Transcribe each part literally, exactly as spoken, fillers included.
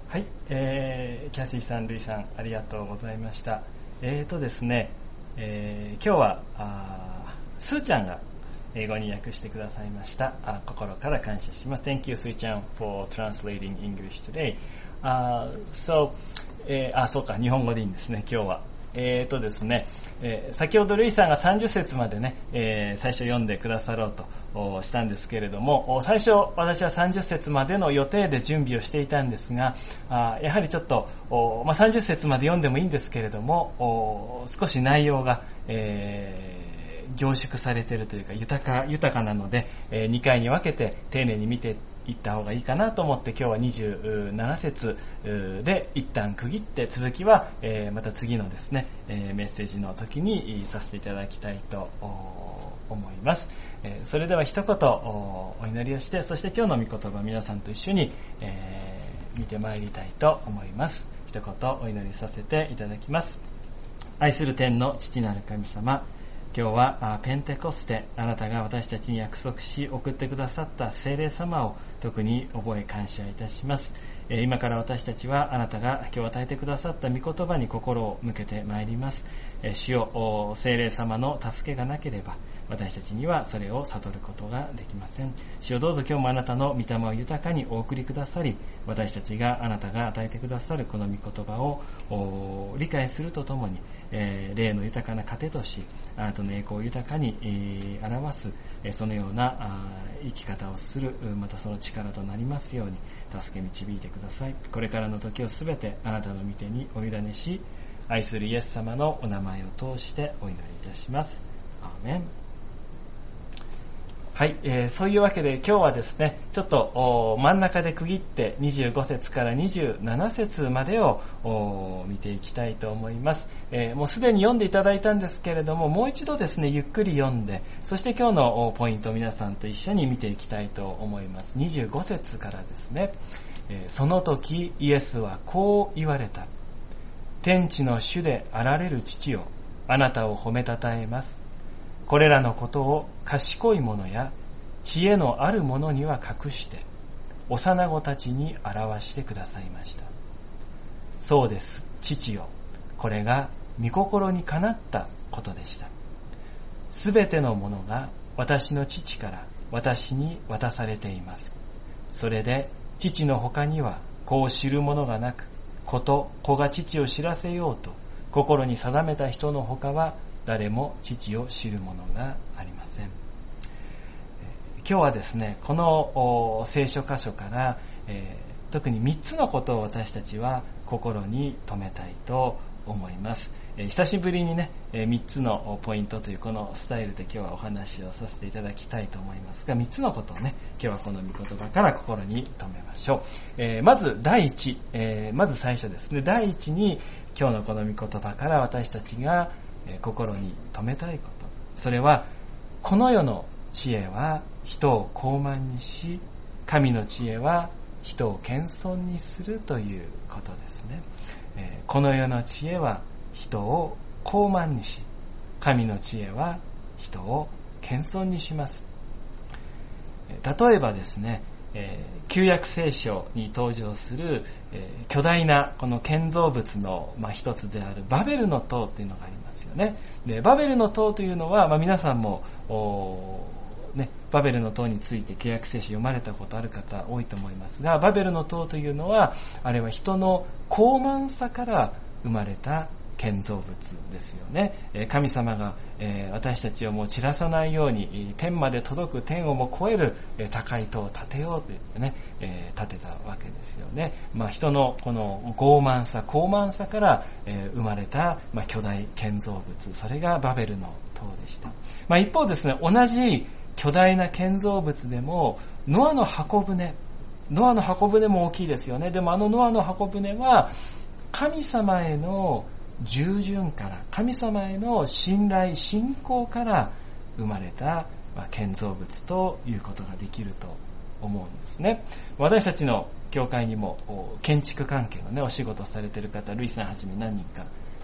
はい、えー、キャシーさん、ルイさん、ありがとうございました。えーとですね、えー、今日はあスーちゃんが英語に訳してくださいました。あ心から感謝します。Thank you, スーちゃん for translating English today. Uh, so, えー、あ、そうか、日本語でいいんですね、今日は。えーとですね、えー、先ほどルイさんがさんじゅっ節までね、えー、最初読んでくださろうとしたんですけれども、最初私はさんじゅっ節までの予定で準備をしていたんですが、あやはりちょっと、まあ、さんじゅっ節まで読んでもいいんですけれども、少し内容が、えー、凝縮されているというか豊か、豊かなので、えー、にかいに分けて丁寧に見ていった方がいいかなと思って、今日はにじゅうなな節で一旦区切って、続きはまた次のですねメッセージの時にさせていただきたいと思います。それでは一言お祈りをして、そして今日の御言葉皆さんと一緒に見てまいりたいと思います。一言お祈りさせていただきます。愛する天の父なる神様、今日はペンテコステ、あなたが私たちに約束し送ってくださった聖霊様を特に覚え感謝いたします。今から私たちはあなたが今日与えてくださった御言葉に心を向けてまいります。主よ、聖霊様の助けがなければ私たちにはそれを悟ることができません。主よ、どうぞ今日もあなたの御霊を豊かにお送りくださり、私たちがあなたが与えてくださるこの御言葉を理解するとともに、えー、霊の豊かな糧とし、あなたの栄光を豊かに、えー、表す、えー、そのようなあ生き方をする、またその力となりますように助け導いてください。これからの時をすべてあなたの御手にお委ねし、愛するイエス様のお名前を通してお祈りいたします。アーメン。はい、えー、そういうわけで今日はですね、ちょっと真ん中で区切ってにじゅうご節からにじゅうなな節までを見ていきたいと思います。えー、もうすでに読んでいただいたんですけれども、もう一度ですねゆっくり読んで、そして今日のポイントを皆さんと一緒に見ていきたいと思います。にじゅうご節からですね、えー、その時イエスはこう言われた。天地の主であられる父よ、あなたを褒めたたえます。これらのことを賢い者や知恵のある者には隠して幼子たちに表してくださいました。そうです、父よ、これが御心にかなったことでした。すべてのものが私の父から私に渡されています。それで父の他には子を知る者がなく、子と子が父を知らせようと心に定めた人の他は誰も父を知るものがありません。今日はですね、この聖書箇所から、えー、特にみっつのことを私たちは心に留めたいと思います。えー、久しぶりにね、えー、みっつのポイントというこのスタイルで今日はお話をさせていただきたいと思いますが、みっつのことをね、今日はこの御言葉から心に留めましょう。えー、まず第一、えー、まず最初ですね、第一に今日のこの御言葉から私たちが心に留めたいこと、それはこの世の知恵は人を高慢にし、神の知恵は人を謙遜にするということですね。えー、この世の知恵は人を高慢にし、神の知恵は人を謙遜にします。例えばですね、えー、旧約聖書に登場する、えー、巨大なこの建造物の、まあ、一つであるバベルの塔というのがありますよね。でバベルの塔というのは、まあ、皆さんもね、バベルの塔について旧約聖書読まれたことある方多いと思いますが、バベルの塔というのはあれは人の高慢さから生まれた建造物ですよね。神様が私たちをもう散らさないように天まで届く、天をも超える高い塔を建てようと言ってね、建てたわけですよね。まあ、人のこの傲慢さ、高慢さから生まれた巨大建造物、それがバベルの塔でした。まあ、一方ですね、同じ巨大な建造物でもノアの箱舟、ノアの箱舟も大きいですよね。でもあのノアの箱舟は神様への従順から、神様への信頼、信仰から生まれた建造物ということができると思うんですね。私たちの教会にも建築関係のねお仕事されている方、ルイさんはじめ何人か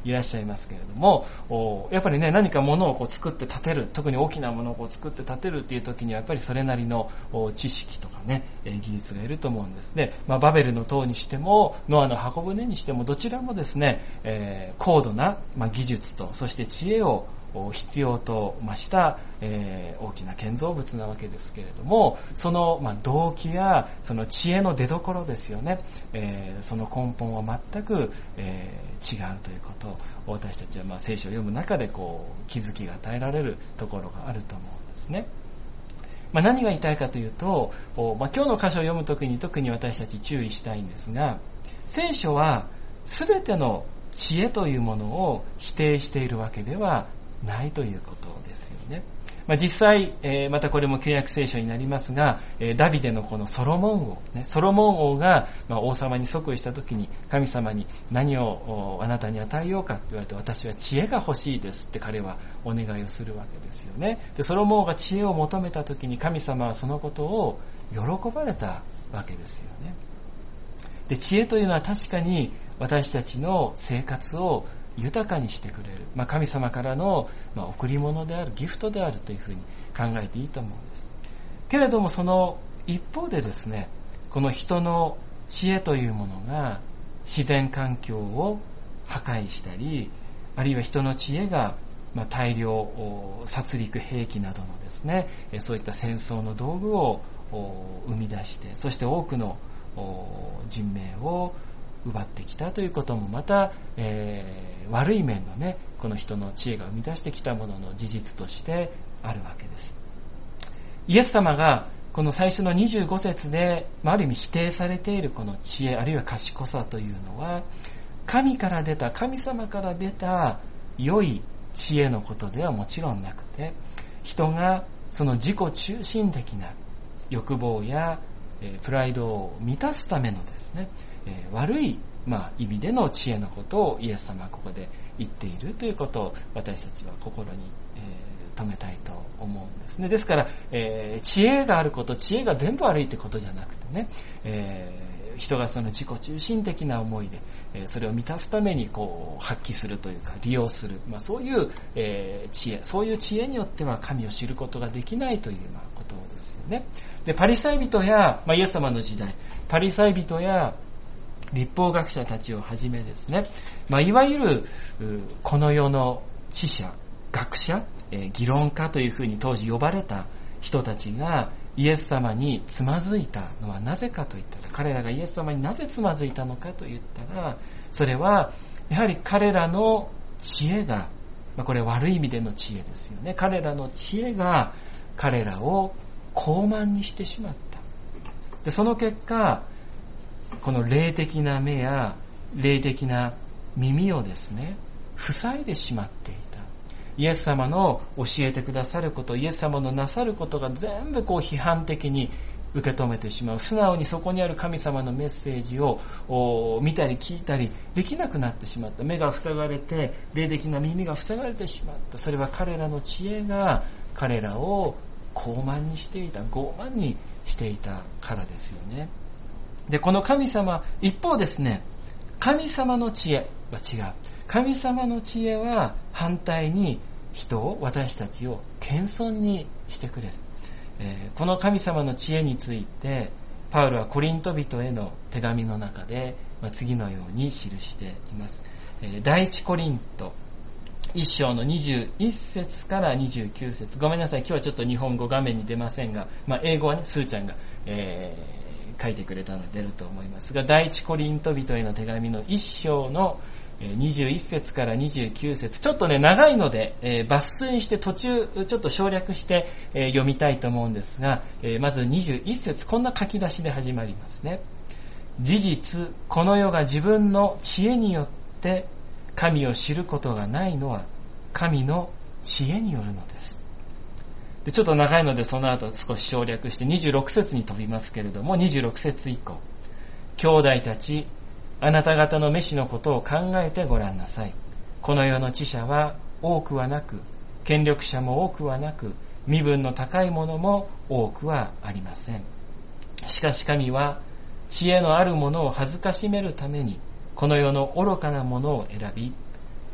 いらっしゃいますけれども、やっぱりね、何か物をこう作って建てる、特に大きなものをこう作って建てるっていう時にはやっぱりそれなりの知識とかね、技術がいると思うんですね。まあ、バベルの塔にしてもノアの箱舟にしてもどちらもですね、えー、高度な、まあ、技術とそして知恵を必要と増した、えー、大きな建造物なわけですけれども、その、まあ、動機やその知恵の出所ですよね、えー、その根本は全く、えー、違うということを私たちは、まあ、聖書を読む中でこう気づきが与えられるところがあると思うんですね。まあ、何が言いたいかというと、まあ、今日の箇所を読むときに特に私たち注意したいんですが、聖書は全ての知恵というものを否定しているわけではないということですよね。まあ、実際、えー、またこれも旧約聖書になりますが、えー、ダビデのこのソロモン王、ね、ソロモン王が、まあ、王様に即位した時に神様に何をあなたに与えようかって言われて、私は知恵が欲しいですって彼はお願いをするわけですよね。で、ソロモン王が知恵を求めた時に神様はそのことを喜ばれたわけですよね。で、知恵というのは確かに私たちの生活を豊かにしてくれる、まあ、神様からの、まあ、贈り物である、ギフトであるというふうに考えていいと思うんです。けれどもその一方でですね、この人の知恵というものが自然環境を破壊したり、あるいは人の知恵が、まあ、大量殺戮兵器などのですね、そういった戦争の道具を生み出して、そして多くの人命を奪ってきたということもまた、えー、悪い面のね、この人の知恵が生み出してきたものの事実としてあるわけです。イエス様がこの最初のにじゅうご節で、まあ、ある意味否定されているこの知恵あるいは賢さというのは、神から出た、神様から出た良い知恵のことではもちろんなくて、人がその自己中心的な欲望やプライドを満たすためのですね、えー、悪い、まあ、意味での知恵のことをイエス様はここで言っているということを私たちは心に、えー、留めたいと思うんですね。ですから、えー、知恵があること、知恵が全部悪いってことじゃなくてね、えー、人がその自己中心的な思いで、えー、それを満たすためにこう発揮するというか利用する、まあ、そういう、えー、知恵、そういう知恵によっては神を知ることができないという、まあ、ことですよね。で、パリサイ人や、まあ、イエス様の時代、パリサイ人や立法学者たちをはじめですね、まあ、いわゆるこの世の知者、学者、えー、議論家というふうに当時呼ばれた人たちがイエス様につまずいたのはなぜかといったら、彼らがイエス様になぜつまずいたのかといったら、それはやはり彼らの知恵が、まあ、これ悪い意味での知恵ですよね。彼らの知恵が彼らを傲慢にしてしまった。で、その結果、この霊的な目や霊的な耳をですね、塞いでしまっていた。イエス様の教えてくださること、イエス様のなさることが全部こう批判的に受け止めてしまう。素直にそこにある神様のメッセージを見たり聞いたりできなくなってしまった。目が塞がれて、霊的な耳が塞がれてしまった。それは彼らの知恵が彼らを傲慢にしていた、傲慢にしていたからですよね。で、この神様、一方ですね、神様の知恵は違う。神様の知恵は反対に人を、私たちを謙遜にしてくれる。えー、この神様の知恵について、パウロはコリント人への手紙の中で、まあ、次のように記しています。えー、第一コリント一章のにじゅういっ節からにじゅうきゅう節。ごめんなさい、今日はちょっと日本語画面に出ませんが、まあ、英語はね、スーちゃんが、えー書いてくれたので出ると思いますが、第一コリント人への手紙の一章のにじゅういっ節からにじゅうきゅう節、ちょっとね長いので、えー、抜粋して途中ちょっと省略して、えー、読みたいと思うんですが、えー、まずにじゅういっ節、こんな書き出しで始まりますね。事実、この世が自分の知恵によって神を知ることがないのは神の知恵によるのです。で、ちょっと長いのでその後少し省略してにじゅうろく節に飛びますけれども、にじゅうろく節以降、兄弟たち、あなた方の召しのことを考えてごらんなさい。この世の知者は多くはなく、権力者も多くはなく、身分の高いものも多くはありません。しかし神は知恵のあるものを恥ずかしめるためにこの世の愚かなものを選び、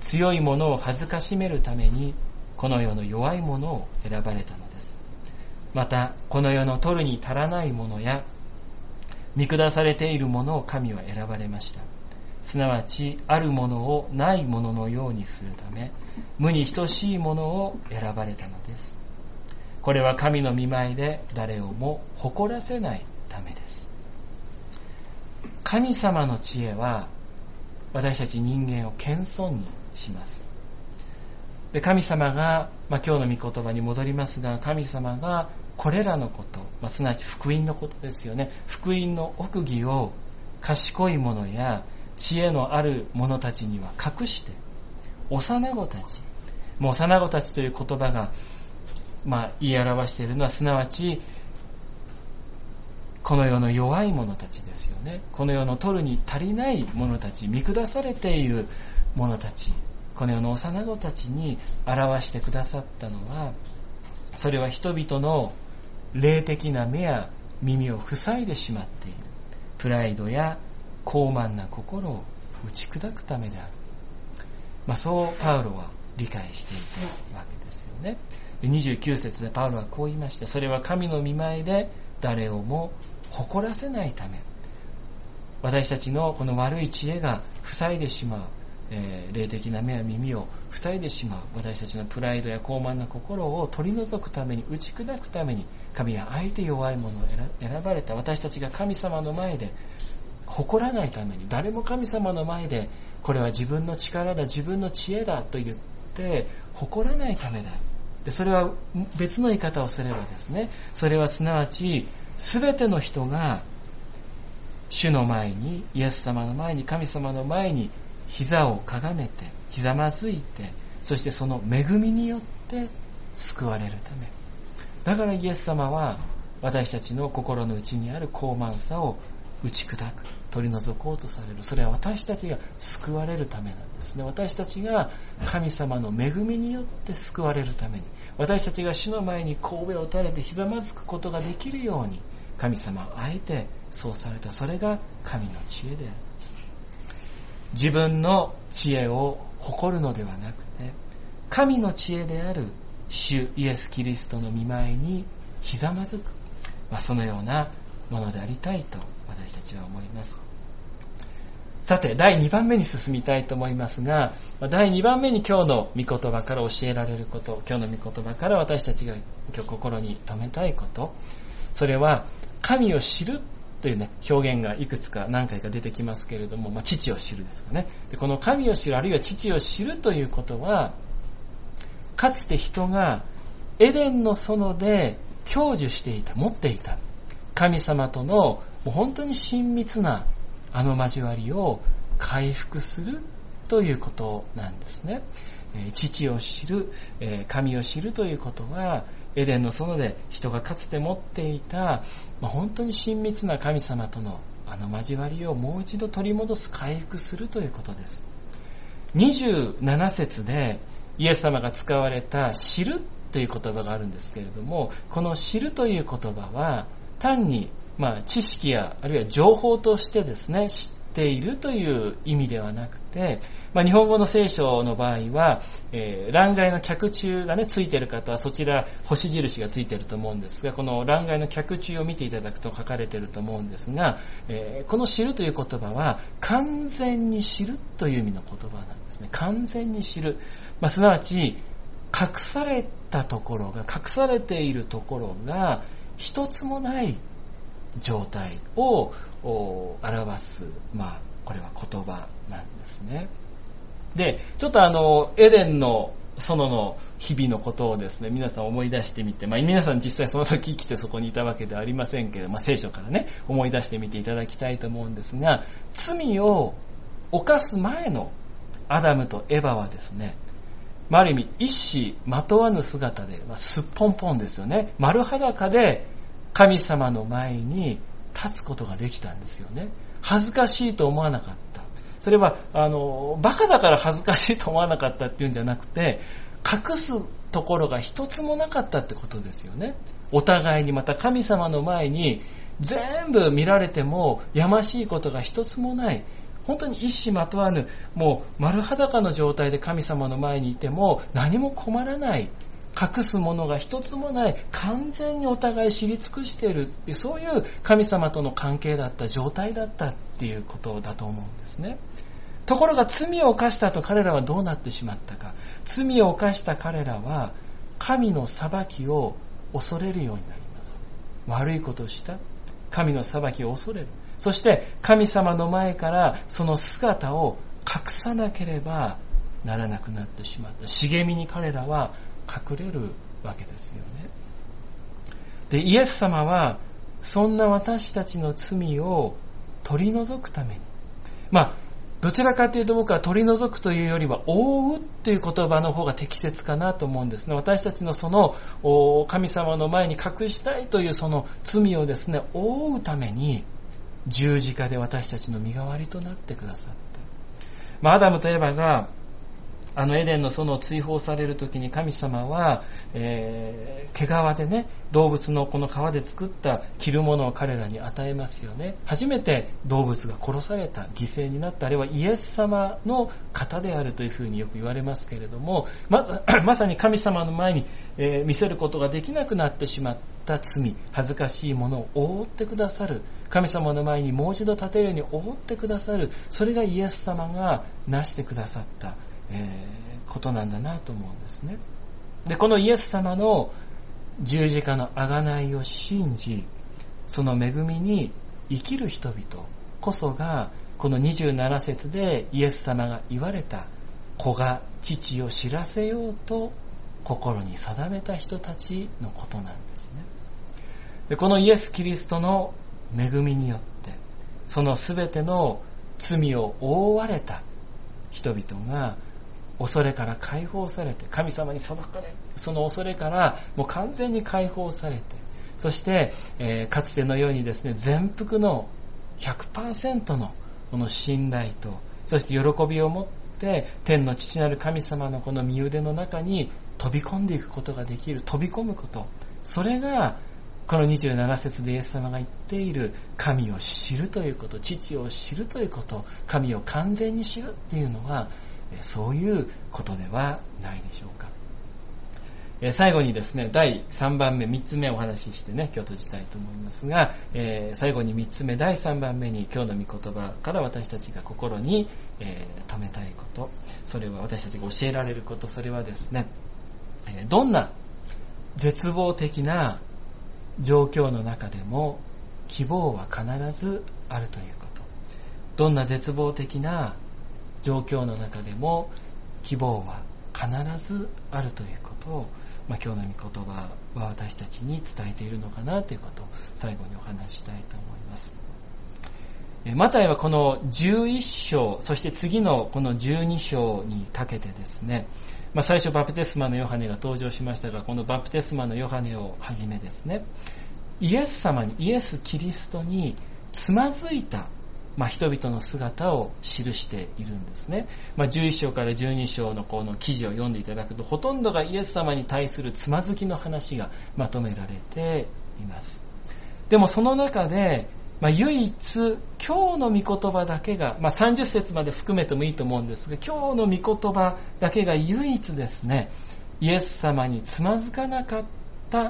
強い者を恥ずかしめるためにこの世の弱い者を選ばれたのです。またこの世の取るに足らないものや見下されているものを神は選ばれました。すなわちあるものをないもののようにするため、無に等しいものを選ばれたのです。これは神の御前で誰をも誇らせないためです。神様の知恵は私たち人間を謙遜にします。で、神様が、まあ、今日の御言葉に戻りますが、神様がこれらのこと、まあ、すなわち福音のことですよね。福音の奥義を賢い者や知恵のある者たちには隠して、幼子たち、もう幼子たちという言葉が、まあ、言い表しているのは、すなわちこの世の弱い者たちですよね。この世の取るに足りない者たち、見下されている者たち、この世の幼子たちに表してくださったのは、それは人々の霊的な目や耳を塞いでしまっているプライドや傲慢な心を打ち砕くためである。まあ、そうパウロは理解していたわけですよね。にじゅうきゅう節でパウロはこう言いました。それは神の御前で誰をも誇らせないため、私たちのこの悪い知恵が塞いでしまう、えー、霊的な目や耳を塞いでしまう私たちのプライドや傲慢な心を取り除くために、打ち砕くために、神はあえて弱いものを選ばれた。私たちが神様の前で誇らないために、誰も神様の前でこれは自分の力だ、自分の知恵だと言って誇らないためだ。で、それは別の言い方をすればですね、それはすなわち全ての人が主の前に、イエス様の前に、神様の前に膝をかがめて、ひざまずいて、そしてその恵みによって救われるため。だからイエス様は私たちの心の内にある傲慢さを打ち砕く、取り除こうとされる。それは私たちが救われるためなんですね。私たちが神様の恵みによって救われるために、私たちが主の前に頭を垂れてひざまずくことができるように、神様はあえてそうされた。それが神の知恵である。自分の知恵を誇るのではなくて、神の知恵である主イエス・キリストの御前にひざまずく、まあ、そのようなものでありたいと私たちは思います。さて、だいにばんめに進みたいと思いますが、だいにばんめに今日の御言葉から教えられること、今日の御言葉から私たちが今日心に留めたいこと、それは神を知るというね、表現がいくつか何回か出てきますけれども、まあ、父を知るですかね。で、この神を知る、あるいは父を知るということは、かつて人がエデンの園で享受していた、持っていた神様とのもう本当に親密なあの交わりを回復するということなんですね。父を知る、神を知るということは、エデンの園で人がかつて持っていた、まあ、本当に親密な神様とのあの交わりをもう一度取り戻す、回復するということです。にじゅうなな節でイエス様が使われた知るという言葉があるんですけれども、この知るという言葉は単にまあ知識やあるいは情報としてですね、知っているという意味ではなくて、まあ、日本語の聖書の場合は、えー、欄外の脚注がねついている方はそちら星印がついていると思うんですが、この欄外の脚注を見ていただくと書かれていると思うんですが、えー、この知るという言葉は完全に知るという意味の言葉なんですね。完全に知る、まあ、すなわち隠されたところが、隠されているところが一つもない状態を表す、まあこれは言葉なんですね。で、ちょっとあのエデンの園の日々のことをですね、皆さん思い出してみて、まあ皆さん実際その時生きてそこにいたわけではありませんけど、まあ聖書からね思い出してみていただきたいと思うんですが、罪を犯す前のアダムとエバはですね、まあ、ある意味一糸まとわぬ姿で、まあ、すっぽんぽんですよね、丸裸で神様の前に立つことができたんですよね。恥ずかしいと思わなかった。それはあのバカだから恥ずかしいと思わなかったっていうんじゃなくて、隠すところが一つもなかったってことですよね。お互いに、また神様の前に全部見られてもやましいことが一つもない、 本当に一糸まとわぬ、もう丸裸の状態で神様の前にいても何も困らない、隠すものが一つもない、完全にお互い知り尽くしている、そういう神様との関係だった、状態だったっていうことだと思うんですね。ところが罪を犯した後、彼らはどうなってしまったか。罪を犯した彼らは神の裁きを恐れるようになります。悪いことをした、神の裁きを恐れる。そして神様の前からその姿を隠さなければならなくなってしまった。茂みに彼らは隠れるわけですよね。で、イエス様はそんな私たちの罪を取り除くために、まあどちらかというと僕は取り除くというよりは覆うという言葉の方が適切かなと思うんですね。私たちのその神様の前に隠したいというその罪をですね、覆うために十字架で私たちの身代わりとなってくださった。まあ、アダムとエバがあのエデンの園を追放されるときに神様は、えー、毛皮でね、動物のこの皮で作った着るものを彼らに与えますよね。初めて動物が殺された、犠牲になった、あれはイエス様の方であるというふうによく言われますけれども、ま, まさに神様の前に、えー、見せることができなくなってしまった罪、恥ずかしいものを覆ってくださる、神様の前にもう一度立てるように覆ってくださる、それがイエス様がなしてくださったえー、ことなんだなと思うんですね。で、このイエス様の十字架の贖いを信じ、その恵みに生きる人々こそが、このにじゅうなな節でイエス様が言われた、子が父を知らせようと心に定めた人たちのことなんですね。で、このイエス・キリストの恵みによって、そのすべての罪を覆われた人々が恐れから解放されて、神様に裁かれる、その恐れからもう完全に解放されて、そして、えー、かつてのようにですね、全幅の ひゃくパーセント のこの信頼と、そして喜びを持って天の父なる神様のこの御腕の中に飛び込んでいくことができる、飛び込むこと、それがこのにじゅうなな節でイエス様が言っている神を知るということ、父を知るということ、神を完全に知るっていうのは、そういうことではないでしょうか。最後にですね、だいさんばんめ、みっつめお話ししてね、今日閉じたいと思いますが、えー、最後にみっつめ、だいさんばんめに今日の御言葉から私たちが心に、えー、留めたいこと、それは私たちが教えられること、それはですね、えー、どんな絶望的な状況の中でも希望は必ずあるということ。どんな絶望的な状況の中でも希望は必ずあるということを、まあ、今日の御言葉は私たちに伝えているのかなということを最後にお話ししたいと思います。マタイはこのじゅういっ章、そして次のこのじゅうに章にかけてですね、まあ、最初バプテスマのヨハネが登場しましたが、このバプテスマのヨハネをはじめですね、イエス様に、イエス・キリストにつまずいたまあ、人々の姿を記しているんですね。まあ、じゅういっ章からじゅうに章のこの記事を読んでいただくと、ほとんどがイエス様に対するつまずきの話がまとめられています。でもその中で、まあ、唯一今日の御言葉だけが、まあ、さんじゅっ節まで含めてもいいと思うんですが、今日の御言葉だけが唯一ですね、イエス様につまずかなかった、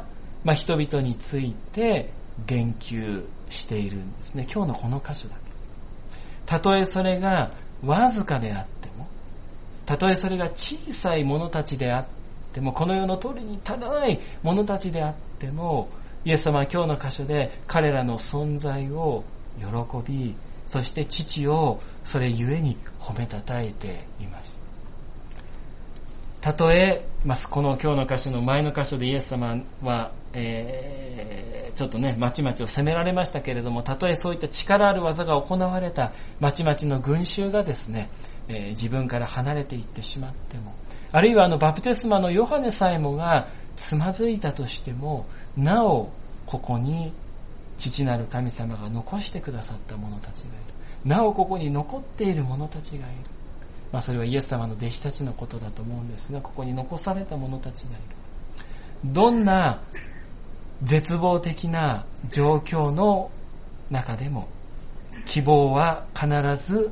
まあ、人々について言及しているんですね。今日のこの箇所だけ。たとえそれがわずかであっても、たとえそれが小さい者たちであっても、この世の通りに足らない者たちであっても、イエス様は今日の箇所で彼らの存在を喜び、そして父をそれゆえに褒めたたえています。たとえ、この今日の箇所の前の箇所でイエス様は、えー、ちょっとね、まちまちを責められましたけれども、たとえそういった力ある技が行われたまちまちの群衆がですね、えー、自分から離れていってしまっても、あるいはあのバプテスマのヨハネさえもがつまずいたとしても、なおここに父なる神様が残してくださった者たちがいる。なおここに残っている者たちがいる。まあ、それはイエス様の弟子たちのことだと思うんですが、ここに残された者たちがいる。どんな絶望的な状況の中でも希望は必ず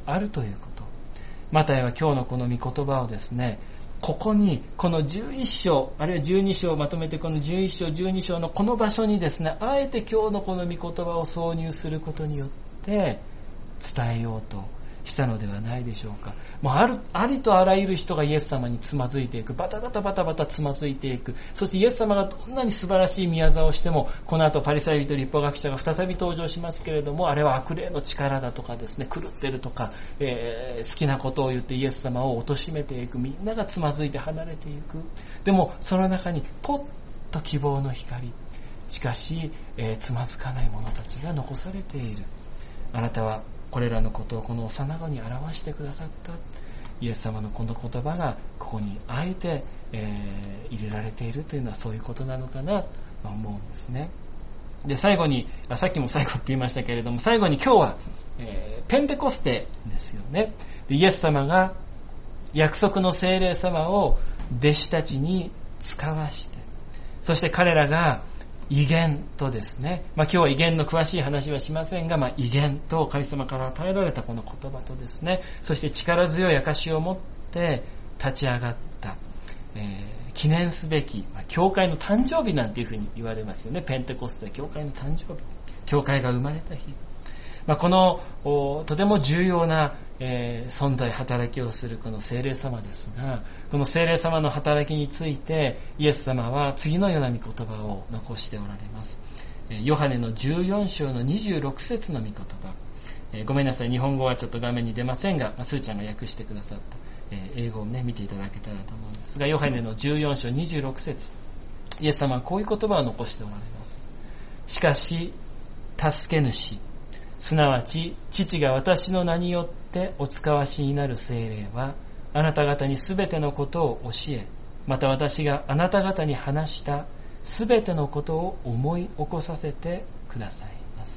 あるということ。マタイは今日のこの御言葉をですね、ここにこのじゅういっ章あるいはじゅうに章をまとめてこのじゅういっ章じゅうに章のこの場所にですね、あえて今日のこの御言葉を挿入することによって伝えようとしたのではないでしょうか。もうあるありとあらゆる人がイエス様につまずいていく、バタバタバタバタつまずいていく。そしてイエス様がどんなに素晴らしい宮業をしても、この後パリサイ人立法学者が再び登場しますけれども、あれは悪霊の力だとかですね、狂ってるとか、えー、好きなことを言ってイエス様を貶めていく。みんながつまずいて離れていく。でもその中にポッと希望の光、しかし、えー、つまずかない者たちが残されている。あなたはこれらのことをこの幼子に表してくださった。イエス様のこの言葉がここにあえて、えー、入れられているというのはそういうことなのかなと思うんですね。で、最後に、あ、さっきも最後って言いましたけれども、最後に今日は、えー、ペンテコステですよね。で、イエス様が約束の聖霊様を弟子たちに使わして、そして彼らが威厳とですね、まあ、今日は威厳の詳しい話はしませんが、まあ、威厳と神様から与えられたこの言葉とですね、そして力強い証を持って立ち上がった、えー、記念すべき、まあ、教会の誕生日なんていうふうに言われますよね。ペンテコステは教会の誕生日、教会が生まれた日。まあ、このとても重要な、えー、存在働きをするこの聖霊様ですが、この聖霊様の働きについてイエス様は次のような御言葉を残しておられます。えー、ヨハネのじゅうよん章のにじゅうろく節の御言葉、えー、ごめんなさい、日本語はちょっと画面に出ませんが、まあ、スーちゃんが訳してくださった、えー、英語をね見ていただけたらと思うんですが、ヨハネのじゅうよん章にじゅうろく節、イエス様はこういう言葉を残しておられます。しかし助け主、すなわち父が私の名によってお使わしになる聖霊は、あなた方にすべてのことを教え、また私があなた方に話したすべてのことを思い起こさせてくださいます。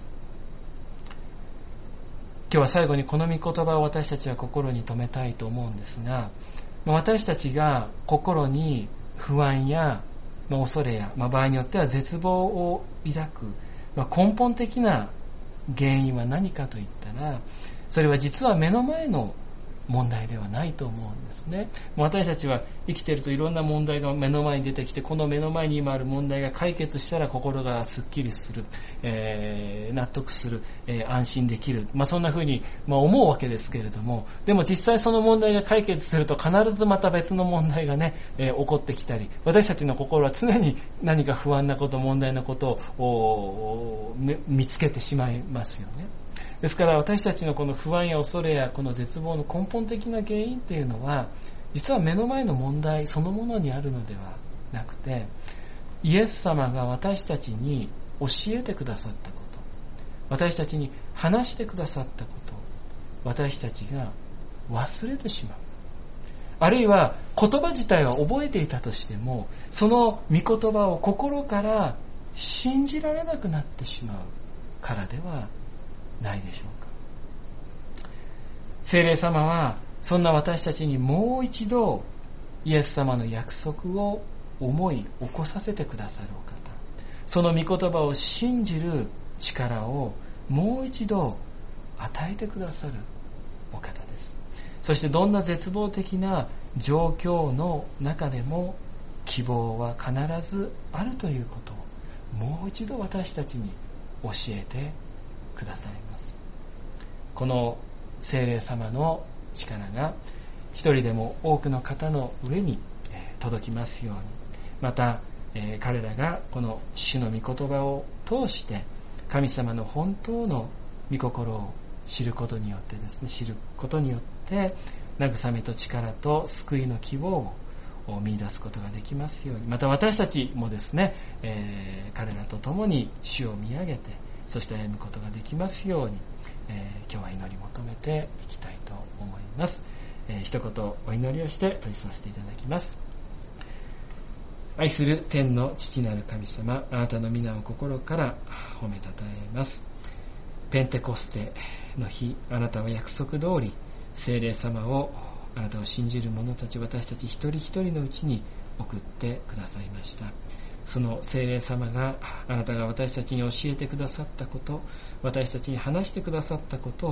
今日は最後にこの御言葉を私たちは心に留めたいと思うんですが、私たちが心に不安や恐れや、場合によっては絶望を抱く根本的な原因は何かといったら、それは実は目の前の問題ではないと思うんですね。私たちは生きているといろんな問題が目の前に出てきて、この目の前に今ある問題が解決したら心がすっきりする、えー、納得する、えー、安心できる、まあ、そんな風に、まあ、思うわけですけれども、でも実際その問題が解決すると必ずまた別の問題がね、えー、起こってきたり、私たちの心は常に何か不安なこと、問題なことを見つけてしまいますよね。ですから私たちのこの不安や恐れやこの絶望の根本的な原因っていうのは、実は目の前の問題そのものにあるのではなくて、イエス様が私たちに教えてくださったこと、私たちに話してくださったこと、私たちが忘れてしまう。あるいは言葉自体は覚えていたとしても、その御言葉を心から信じられなくなってしまうからではないでしょうか。聖霊様はそんな私たちにもう一度イエス様の約束を思い起こさせてくださるお方、その御言葉を信じる力をもう一度与えてくださるお方です。そしてどんな絶望的な状況の中でも希望は必ずあるということをもう一度私たちに教えてくださいます。この聖霊様の力が一人でも多くの方の上に届きますように、また彼らがこの主の御言葉を通して神様の本当の御心を知ることによってですね、知ることによって慰めと力と救いの希望を見出すことができますように、また私たちもですね、えー、彼らと共に主を見上げて、そして歩むことができますように、えー、今日は祈り求めていきたいと思います。えー、一言お祈りをして閉じさせていただきます。愛する天の父なる神様、あなたの皆を心から褒めたたえます。ペンテコステの日、あなたは約束通り聖霊様を、あなたを信じる者たち、私たち一人一人のうちに送ってくださいました。その聖霊様が、あなたが私たちに教えてくださったこと、私たちに話してくださったことを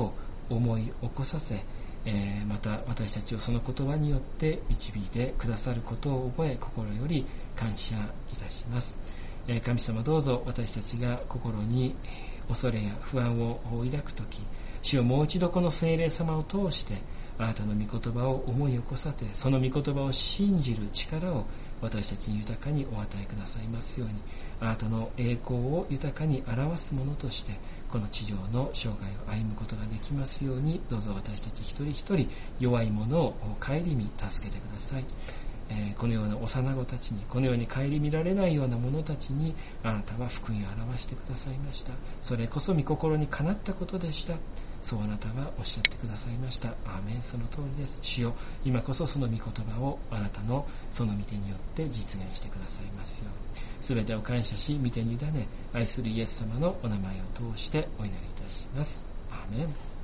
思い起こさせ、えー、また私たちをその言葉によって導いてくださることを覚え、心より感謝いたします。えー、神様、どうぞ私たちが心に恐れや不安を抱くとき、主をもう一度この聖霊様を通してあなたの御言葉を思い起こさせ、その御言葉を信じる力を私たちに豊かにお与えくださいますように、あなたの栄光を豊かに表すものとしてこの地上の生涯を歩むことができますように、どうぞ私たち一人一人弱いものを顧み助けてください。えー、このような幼子たちに、このように顧みられないような者たちにあなたは福音を表してくださいました。それこそ御心にかなったことでした。そうあなたはおっしゃってくださいました。アーメン。その通りです。主よ、今こそその御言葉をあなたのその御手によって実現してくださいますように。すべてを感謝し、御手に委ね、愛するイエス様のお名前を通してお祈りいたします。アーメン。